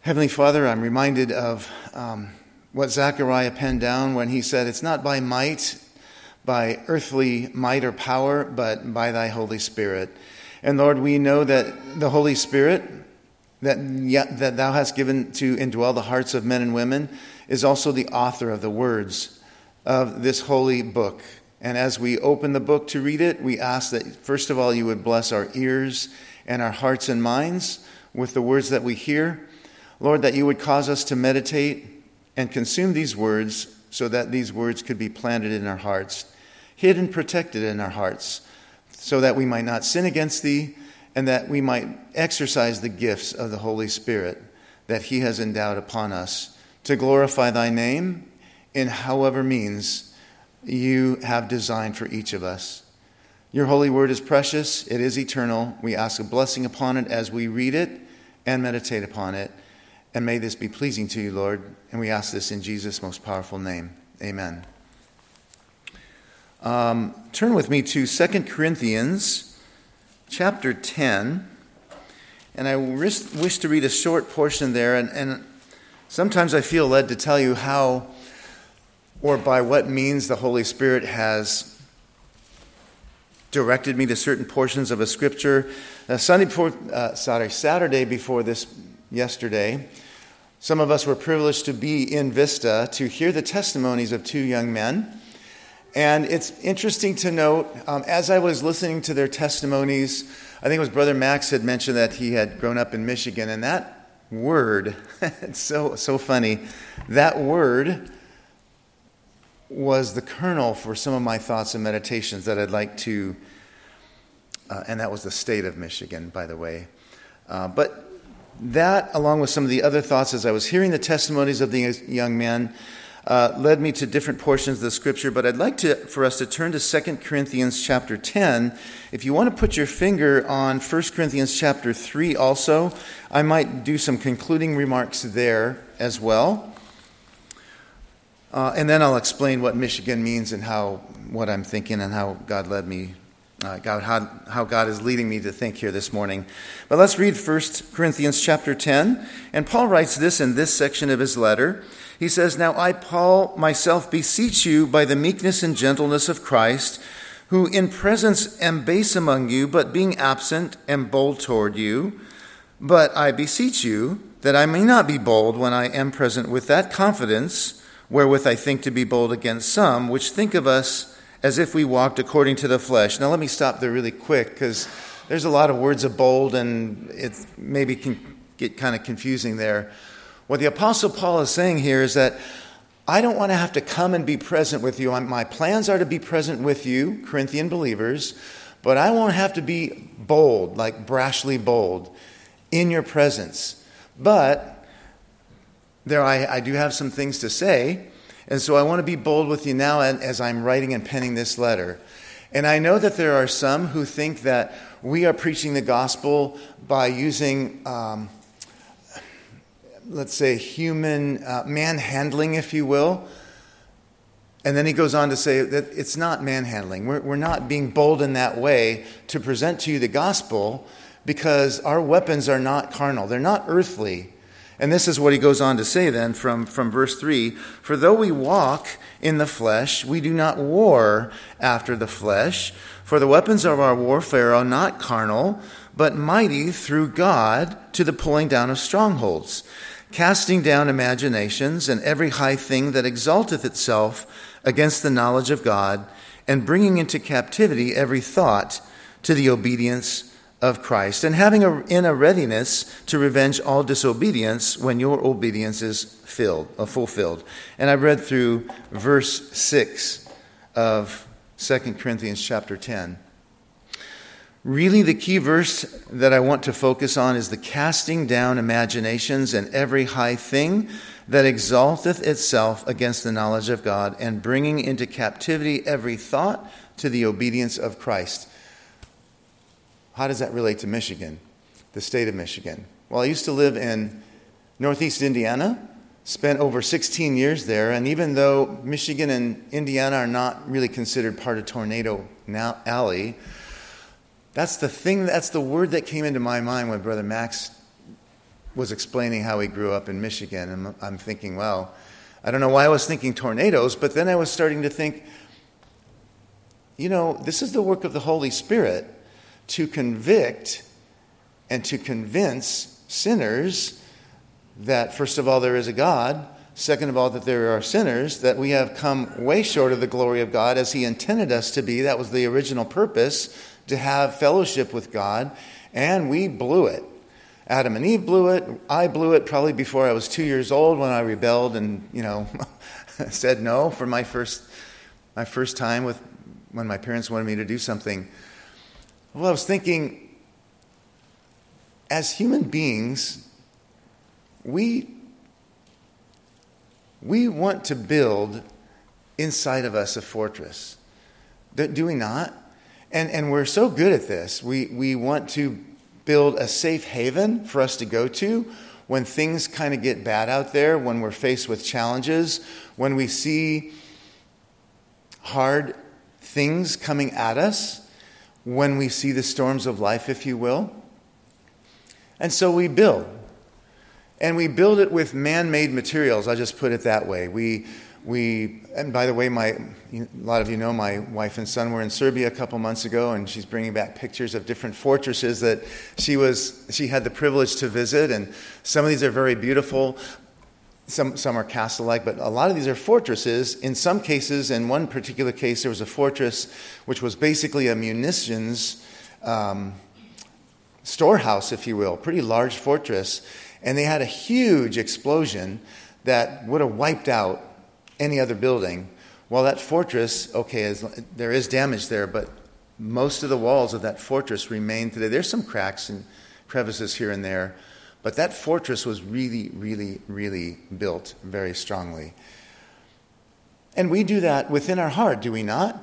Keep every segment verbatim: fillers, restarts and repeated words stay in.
Heavenly Father, I'm reminded of um, what Zechariah penned down when he said, "It's not by might, by earthly might or power, but by thy Holy Spirit." And Lord, we know that the Holy Spirit that, that thou hast given to indwell the hearts of men and women is also the author of the words of this holy book. And as we open the book to read it, we ask that, first of all, you would bless our ears and our hearts and minds with the words that we hear. Lord, that you would cause us to meditate and consume these words so that these words could be planted in our hearts, hid and protected in our hearts, so that we might not sin against thee and that we might exercise the gifts of the Holy Spirit that he has endowed upon us to glorify thy name in however means you have designed for each of us. Your holy word is precious. It is eternal. We ask a blessing upon it as we read it and meditate upon it. And may this be pleasing to you, Lord. And we ask this in Jesus' most powerful name. Amen. Um, turn with me to Second Corinthians chapter ten. And I wish to read a short portion there. And, and sometimes I feel led to tell you how or by what means the Holy Spirit has directed me to certain portions of a scripture. Uh, Sunday before, uh, sorry, Saturday before this yesterday, some of us were privileged to be in Vista to hear the testimonies of two young men. And it's interesting to note, um, as I was listening to their testimonies, I think it was Brother Max had mentioned that he had grown up in Michigan, and that word, it's so so funny, that word was the kernel for some of my thoughts and meditations that I'd like to, uh, and that was the state of Michigan, by the way. Uh, but that, along with some of the other thoughts as I was hearing the testimonies of the young men, uh, led me to different portions of the scripture. But I'd like to, for us to turn to Second Corinthians chapter ten. If you want to put your finger on First Corinthians chapter three also, I might do some concluding remarks there as well. Uh, and then I'll explain what Michigan means and how what I'm thinking and how God led me, uh, God, how, how God is leading me to think here this morning. But let's read First Corinthians chapter ten. And Paul writes this in this section of his letter. He says, "Now I, Paul, myself beseech you by the meekness and gentleness of Christ, who in presence am base among you, but being absent am bold toward you. But I beseech you that I may not be bold when I am present with that confidence wherewith I think to be bold against some, which think of us as if we walked according to the flesh." Now let me stop there really quick, because there's a lot of words of bold, and it maybe can get kind of confusing there. What the Apostle Paul is saying here is that I don't want to have to come and be present with you. My plans are to be present with you, Corinthian believers, but I won't have to be bold, like brashly bold, in your presence. But there, I, I do have some things to say, and so I want to be bold with you now as I'm writing and penning this letter. And I know that there are some who think that we are preaching the gospel by using, um, let's say, human uh, manhandling, if you will. And then he goes on to say that it's not manhandling. We're, we're not being bold in that way to present to you the gospel, because our weapons are not carnal. They're not earthly. And this is what he goes on to say then from, from verse three. "For though we walk in the flesh, we do not war after the flesh. For the weapons of our warfare are not carnal, but mighty through God to the pulling down of strongholds, casting down imaginations and every high thing that exalteth itself against the knowledge of God, and bringing into captivity every thought to the obedience of Christ, and having a, in a readiness to revenge all disobedience when your obedience is filled, uh, fulfilled." And I read through verse six of Second Corinthians chapter ten. Really, the key verse that I want to focus on is the casting down imaginations and every high thing that exalteth itself against the knowledge of God, and bringing into captivity every thought to the obedience of Christ. How does that relate to Michigan, the state of Michigan? Well, I used to live in northeast Indiana, spent over sixteen years there, and even though Michigan and Indiana are not really considered part of Tornado Alley, that's the thing, that's the word that came into my mind when Brother Max was explaining how he grew up in Michigan, and I'm thinking, well, I don't know why I was thinking tornadoes, but then I was starting to think, you know, this is the work of the Holy Spirit to convict and to convince sinners that, first of all, there is a God, second of all, that there are sinners, that we have come way short of the glory of God as he intended us to be. That was the original purpose, to have fellowship with God, and we blew it. Adam and Eve blew it. I blew it probably before I was two years old when I rebelled and, you know, said no for my first my first time with when my parents wanted me to do something. Well, I was thinking, as human beings, we we want to build inside of us a fortress. Do we not? And and we're so good at this. We we want to build a safe haven for us to go to when things kind of get bad out there, when we're faced with challenges, when we see hard things coming at us, when we see the storms of life, if you will. And so we build. And we build it with man-made materials. I'll just put it that way. We, we, and by the way, my, a lot of you know my wife and son were in Serbia a couple months ago, and she's bringing back pictures of different fortresses that she was, she had the privilege to visit. And some of these are very beautiful. Some, some are castle-like, but a lot of these are fortresses. In some cases, in one particular case, there was a fortress which was basically a munitions um, storehouse, if you will, pretty large fortress. And they had a huge explosion that would have wiped out any other building. Well, that fortress, okay, is, there is damage there, but most of the walls of that fortress remain today. There's some cracks and crevices here and there, but that fortress was really, really, really built very strongly. And we do that within our heart, do we not?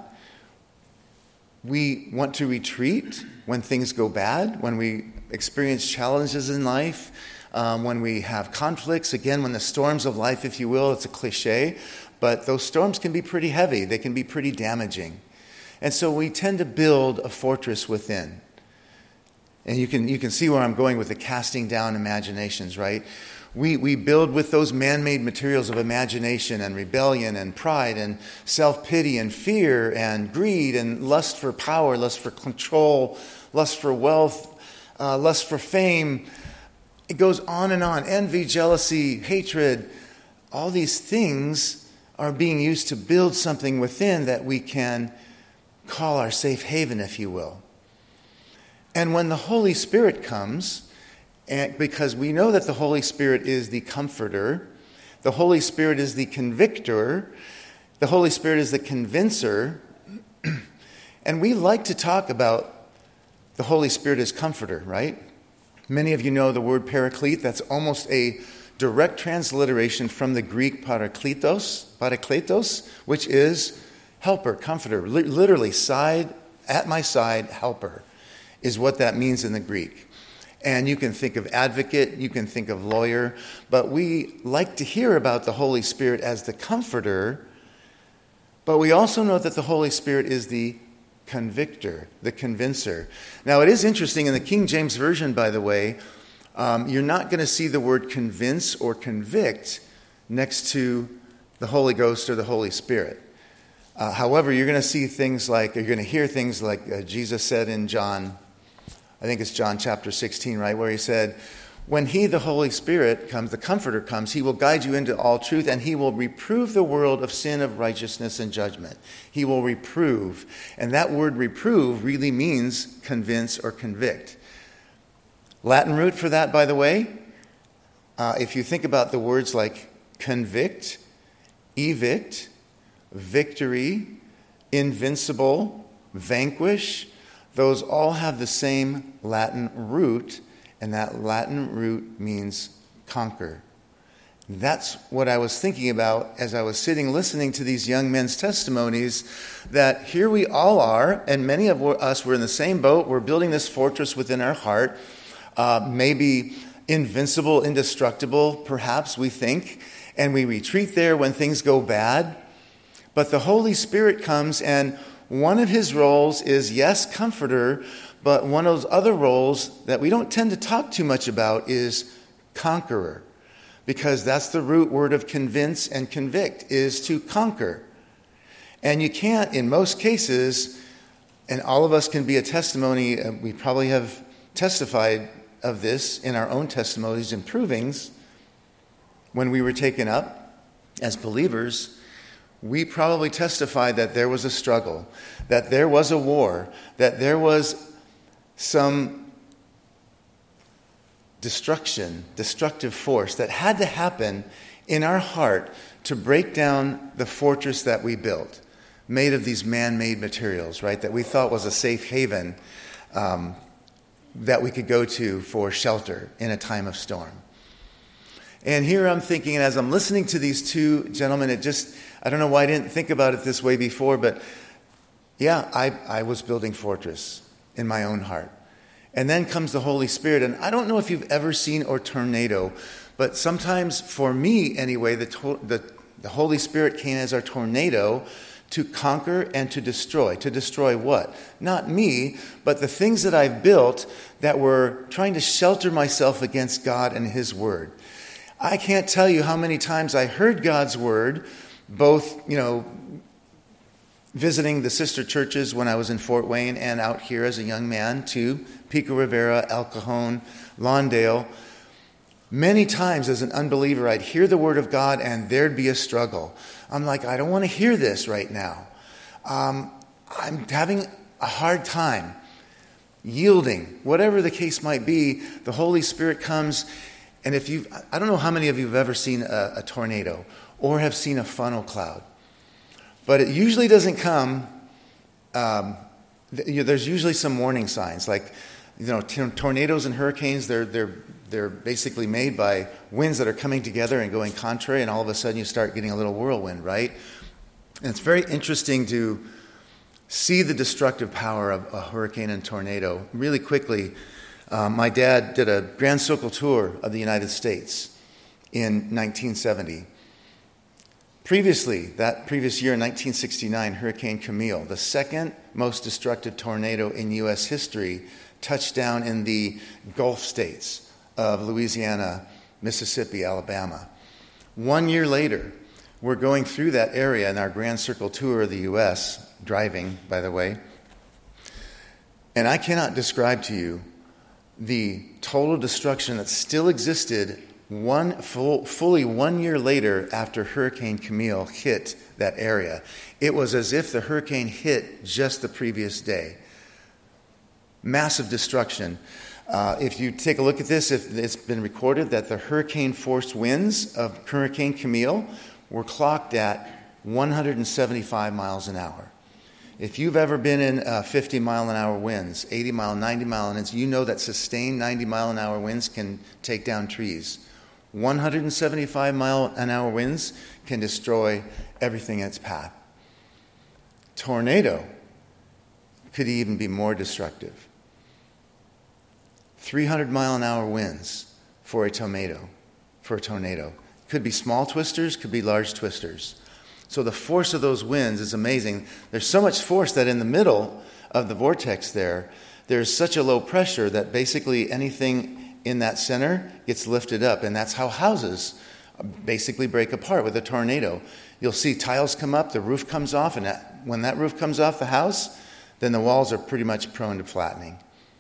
We want to retreat when things go bad, when we experience challenges in life, um, when we have conflicts, again, when the storms of life, if you will, it's a cliche, but those storms can be pretty heavy. They can be pretty damaging. And so we tend to build a fortress within. And you can you can see where I'm going with the casting down imaginations, right? We we build with those man-made materials of imagination and rebellion and pride and self-pity and fear and greed and lust for power, lust for control, lust for wealth, uh, lust for fame. It goes on and on. Envy, jealousy, hatred, all these things are being used to build something within that we can call our safe haven, if you will. And when the Holy Spirit comes, and because we know that the Holy Spirit is the comforter, the Holy Spirit is the convictor, the Holy Spirit is the convincer, and we like to talk about the Holy Spirit as comforter, right? Many of you know the word paraclete. That's almost a direct transliteration from the Greek parakletos, parakletos, which is helper, comforter, literally side, at my side, helper, is what that means in the Greek. And you can think of advocate, you can think of lawyer, but we like to hear about the Holy Spirit as the comforter, but we also know that the Holy Spirit is the convictor, the convincer. Now, it is interesting, in the King James Version, by the way, um, you're not going to see the word convince or convict next to the Holy Ghost or the Holy Spirit. Uh, however, you're going to see things like, you're going to hear things like uh, Jesus said in John, I think it's John chapter sixteen, right, where he said, when he, the Holy Spirit, comes, the Comforter comes, he will guide you into all truth, and he will reprove the world of sin, of righteousness, and judgment. He will reprove. And that word reprove really means convince or convict. Latin root for that, by the way, uh, if you think about the words like convict, evict, victory, invincible, vanquish, those all have the same Latin root, and that Latin root means conquer. That's what I was thinking about as I was sitting listening to these young men's testimonies, that here we all are, and many of us were in the same boat. We're building this fortress within our heart, uh, maybe invincible, indestructible, perhaps we think, and we retreat there when things go bad. But the Holy Spirit comes, and one of his roles is, yes, comforter, but one of those other roles that we don't tend to talk too much about is conqueror, because that's the root word of convince and convict, is to conquer. And you can't, in most cases, and all of us can be a testimony, uh, we probably have testified of this in our own testimonies and provings. When we were taken up as believers, we probably testified that there was a struggle, that there was a war, that there was some destruction, destructive force that had to happen in our heart to break down the fortress that we built, made of these man-made materials, right, that we thought was a safe haven um, that we could go to for shelter in a time of storm. And here I'm thinking, and as I'm listening to these two gentlemen, it just, I don't know why I didn't think about it this way before, but yeah, I, I was building fortress in my own heart. And then comes the Holy Spirit, and I don't know if you've ever seen a tornado, but sometimes, for me anyway, the, to- the, the Holy Spirit came as our tornado to conquer and to destroy. To destroy what? Not me, but the things that I've built that were trying to shelter myself against God and His Word. I can't tell you how many times I heard God's Word, both, you know, visiting the sister churches when I was in Fort Wayne and out here as a young man too, Pico Rivera, El Cajon, Lawndale. Many times as an unbeliever, I'd hear the Word of God and there'd be a struggle. I'm like, I don't want to hear this right now. Um, I'm having a hard time yielding. Whatever the case might be, the Holy Spirit comes. And if you, I don't know how many of you have ever seen a, a tornado or have seen a funnel cloud, but it usually doesn't come, um, th- you know, there's usually some warning signs, like, you know, t- tornadoes and hurricanes, they're, they're, they're basically made by winds that are coming together and going contrary, and all of a sudden you start getting a little whirlwind, right? And it's very interesting to see the destructive power of a hurricane and tornado. Really quickly, Uh, my dad did a Grand Circle tour of the United States in nineteen seventy. Previously, that previous year in nineteen sixty-nine, Hurricane Camille, the second most destructive tornado in U S history, touched down in the Gulf states of Louisiana, Mississippi, Alabama. One year later, we're going through that area in our Grand Circle tour of the U S, driving, by the way, and I cannot describe to you the total destruction that still existed one full, fully one year later after Hurricane Camille hit that area. It was as if the hurricane hit just the previous day. Massive destruction. Uh, if you take a look at this, if it's been recorded that the hurricane force winds of Hurricane Camille were clocked at one hundred seventy-five miles an hour. If you've ever been in uh, fifty mile an hour winds, eighty mile, ninety mile an hour, you know that sustained ninety mile an hour winds can take down trees. one hundred seventy-five mile an hour winds can destroy everything in its path. Tornado could even be more destructive. three hundred mile an hour winds for a tornado. For a tornado. Could be small twisters, could be large twisters. So the force of those winds is amazing. There's so much force that in the middle of the vortex there, there's such a low pressure that basically anything in that center gets lifted up. And that's how houses basically break apart with a tornado. You'll see tiles come up, the roof comes off, and that, when that roof comes off the house, then the walls are pretty much prone to flattening.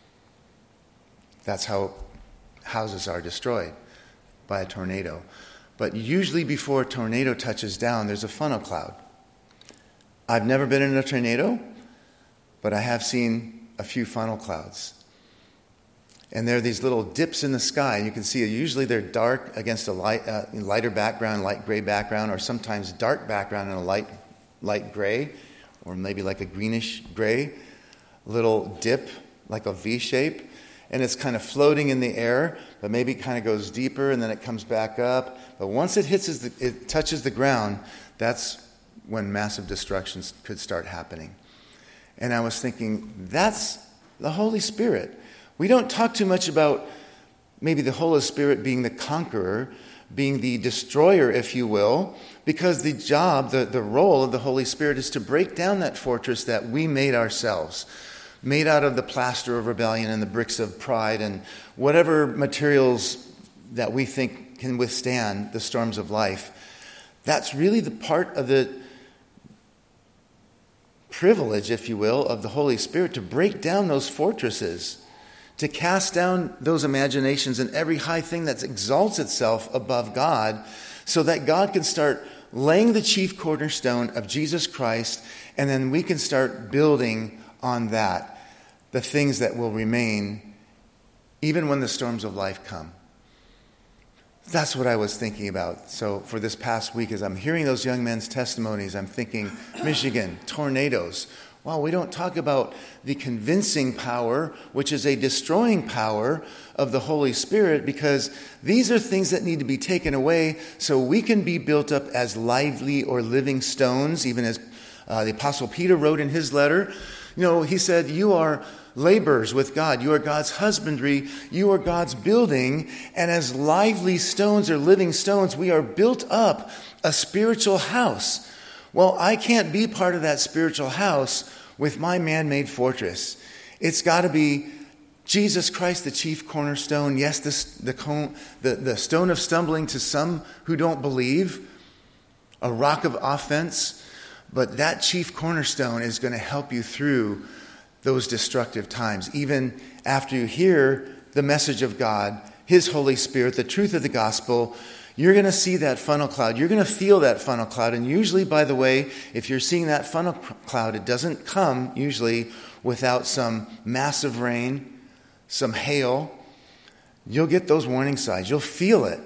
That's how houses are destroyed by a tornado. But usually before a tornado touches down, there's a funnel cloud. I've never been in a tornado, but I have seen a few funnel clouds. And there are these little dips in the sky. And you can see usually they're dark against a light, uh, lighter background, light gray background, or sometimes dark background and a light, light gray, or maybe like a greenish gray. Little dip, like a V shape. And it's kind of floating in the air, but maybe it kind of goes deeper and then it comes back up. But once it hits, the, it touches the ground, that's when massive destructions could start happening. And I was thinking, that's the Holy Spirit. We don't talk too much about maybe the Holy Spirit being the conqueror, being the destroyer, if you will, because the job, the, the role of the Holy Spirit is to break down that fortress that we made ourselves. Made out of the plaster of rebellion and the bricks of pride and whatever materials that we think can withstand the storms of life. That's really the part of the privilege, if you will, of the Holy Spirit, to break down those fortresses, to cast down those imaginations and every high thing that exalts itself above God, so that God can start laying the chief cornerstone of Jesus Christ, and then we can start building on that, the things that will remain even when the storms of life come. That's what I was thinking about. So for this past week, as I'm hearing those young men's testimonies, I'm thinking, Michigan, tornadoes. Well, we don't talk about the convincing power, which is a destroying power of the Holy Spirit, because these are things that need to be taken away so we can be built up as lively or living stones, even as uh, the Apostle Peter wrote in his letter. You know, he said, you are laborers with God. You are God's husbandry. You are God's building. And as lively stones or living stones, we are built up a spiritual house. Well, I can't be part of that spiritual house with my man-made fortress. It's got to be Jesus Christ, the chief cornerstone. Yes, this, the, the, the stone of stumbling to some who don't believe, a rock of offense. But that chief cornerstone is going to help you through those destructive times. Even after you hear the message of God, His Holy Spirit, the truth of the gospel, you're going to see that funnel cloud. You're going to feel that funnel cloud. And usually, by the way, if you're seeing that funnel cloud, it doesn't come usually without some massive rain, some hail. You'll get those warning signs. You'll feel it.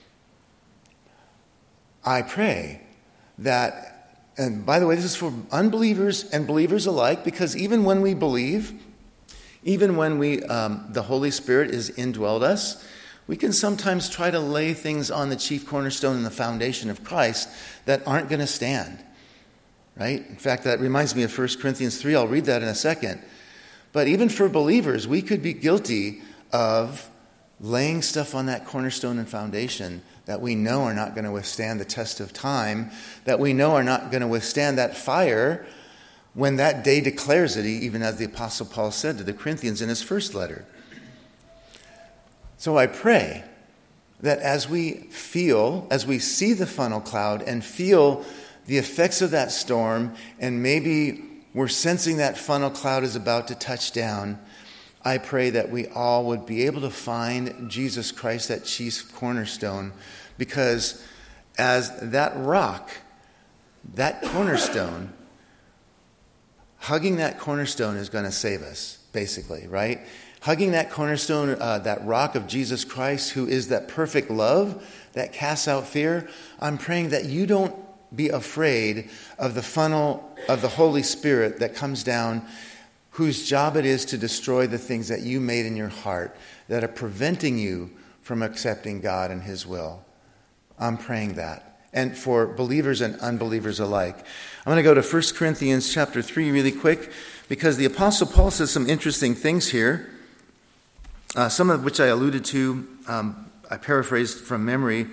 I pray that, and by the way, this is for unbelievers and believers alike, because even when we believe, even when we um, the Holy Spirit is indwelled us, we can sometimes try to lay things on the chief cornerstone and the foundation of Christ that aren't going to stand, right? In fact, that reminds me of First Corinthians three. I'll read that in a second. But even for believers, we could be guilty of laying stuff on that cornerstone and foundation that we know are not going to withstand the test of time, that we know are not going to withstand that fire when that day declares it, even as the Apostle Paul said to the Corinthians in his first letter. So I pray that as we feel, as we see the funnel cloud and feel the effects of that storm, and maybe we're sensing that funnel cloud is about to touch down, I pray that we all would be able to find Jesus Christ, that chief cornerstone, because as that rock, that cornerstone, hugging that cornerstone is going to save us, basically, right? Hugging that cornerstone, uh, that rock of Jesus Christ, who is that perfect love that casts out fear, I'm praying that you don't be afraid of the funnel of the Holy Spirit that comes down, whose job it is to destroy the things that you made in your heart that are preventing you from accepting God and His will. I'm praying that. And for believers and unbelievers alike. I'm going to go to First Corinthians chapter three really quick, because the Apostle Paul says some interesting things here, uh, some of which I alluded to. Um, I paraphrased from memory.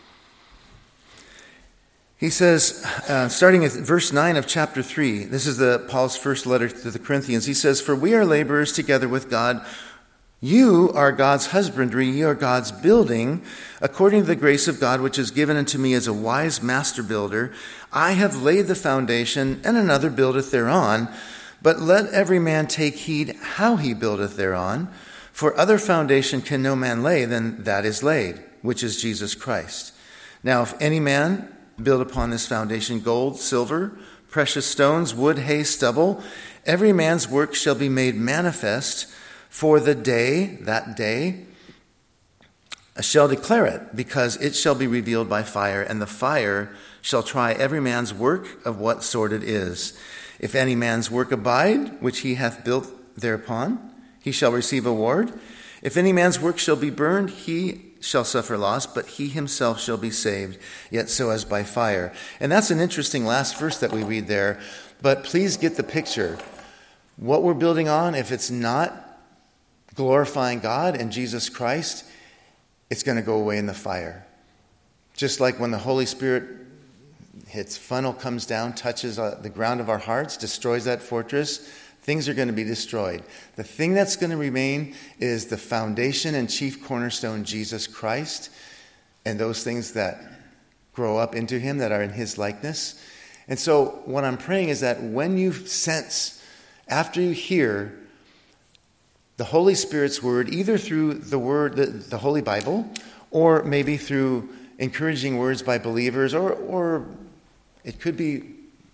He says, uh, starting at verse nine of chapter three, this is the Paul's first letter to the Corinthians. He says, "For we are laborers together with God. You are God's husbandry, you are God's building. According to the grace of God, which is given unto me as a wise master builder, I have laid the foundation, and another buildeth thereon. But let every man take heed how he buildeth thereon. For other foundation can no man lay than that is laid, which is Jesus Christ. Now if any man build upon this foundation gold, silver, precious stones, wood, hay, stubble, every man's work shall be made manifest, for the day, that day, shall declare it, because it shall be revealed by fire, and the fire shall try every man's work of what sort it is. If any man's work abide, which he hath built thereupon, he shall receive a reward. If any man's work shall be burned, he shall suffer loss, but he himself shall be saved, yet so as by fire." And that's an interesting last verse that we read there, but please get the picture. What we're building on, if it's not glorifying God and Jesus Christ, it's going to go away in the fire. Just like when the Holy Spirit, its funnel comes down, touches the ground of our hearts, destroys that fortress, things are going to be destroyed. The thing that's going to remain is the foundation and chief cornerstone, Jesus Christ, and those things that grow up into him that are in his likeness. And so what I'm praying is that when you sense, after you hear the Holy Spirit's word, either through the word, the, the Holy Bible, or maybe through encouraging words by believers, or, or it could be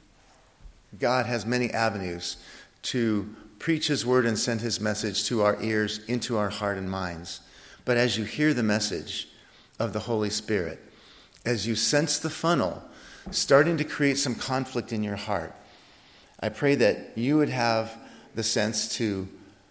God has many avenues to preach his word and send his message to our ears, into our heart and minds. But as you hear the message of the Holy Spirit, as you sense the funnel starting to create some conflict in your heart, I pray that you would have the sense to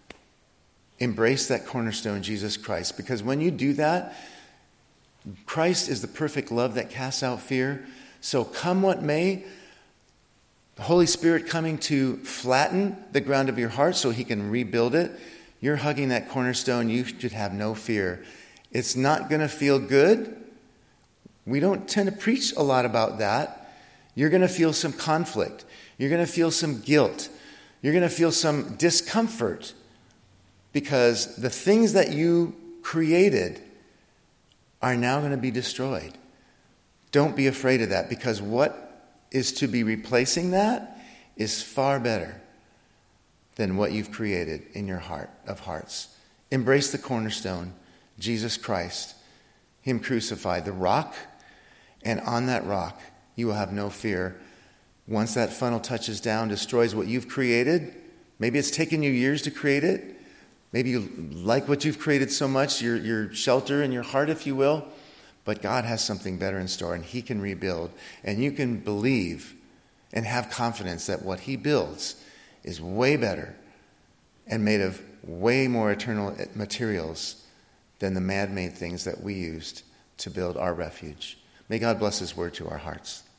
embrace that cornerstone, Jesus Christ. Because when you do that, Christ is the perfect love that casts out fear. So come what may, the Holy Spirit coming to flatten the ground of your heart so he can rebuild it, you're hugging that cornerstone, you should have no fear. It's not going to feel good. We don't tend to preach a lot about that. You're going to feel some conflict. You're going to feel some guilt. You're going to feel some discomfort because the things that you created are now going to be destroyed. Don't be afraid of that, because what is to be replacing that is far better than what you've created in your heart of hearts. Embrace the cornerstone, Jesus Christ, him crucified, the rock, and on that rock you will have no fear. Once that funnel touches down, destroys what you've created, maybe it's taken you years to create it, maybe you like what you've created so much, your, your shelter in your heart, if you will, but God has something better in store, and he can rebuild. And you can believe and have confidence that what he builds is way better and made of way more eternal materials than the man-made things that we used to build our refuge. May God bless his word to our hearts.